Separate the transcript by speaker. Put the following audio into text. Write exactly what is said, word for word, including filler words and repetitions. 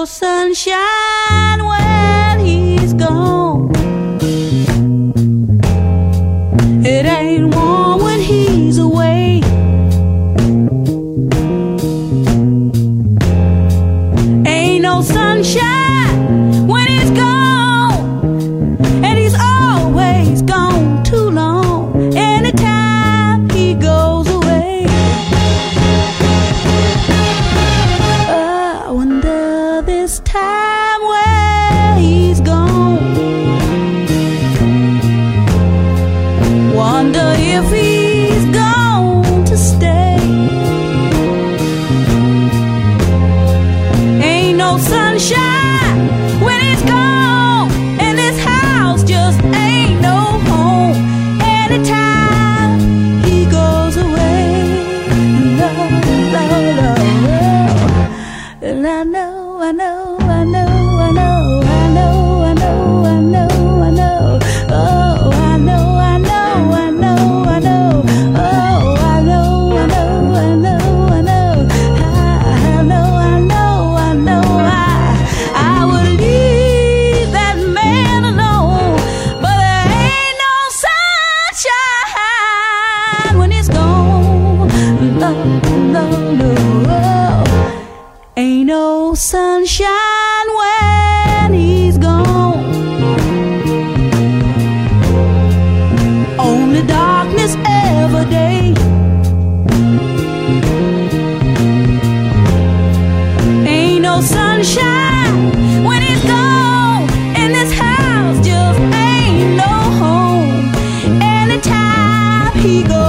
Speaker 1: no sunshine when he's gone. It ain't warm when he's away. Ain't no sunshine when he's gone, and he's always gone too long. Anytime he goes away, I wonder this time where he's gone. Wonder if he's gone to stay. Ain't no sunshine when he's gone, and this house just ain't no home. Anytime he goes away, no, no, no, no. And I know, I know, I know, I know, I know, I know, I know, I know. Oh, I know, I know, I know, I know. Oh, I know, I know, I know, I know. I know, I know, I know. I, I would leave that man alone, but there ain't no sunshine when he's gone. No, no, no. Ain't no sunshine when he's gone. Only darkness every day. Ain't no sunshine when he's gone, and this house just ain't no home. Anytime he goes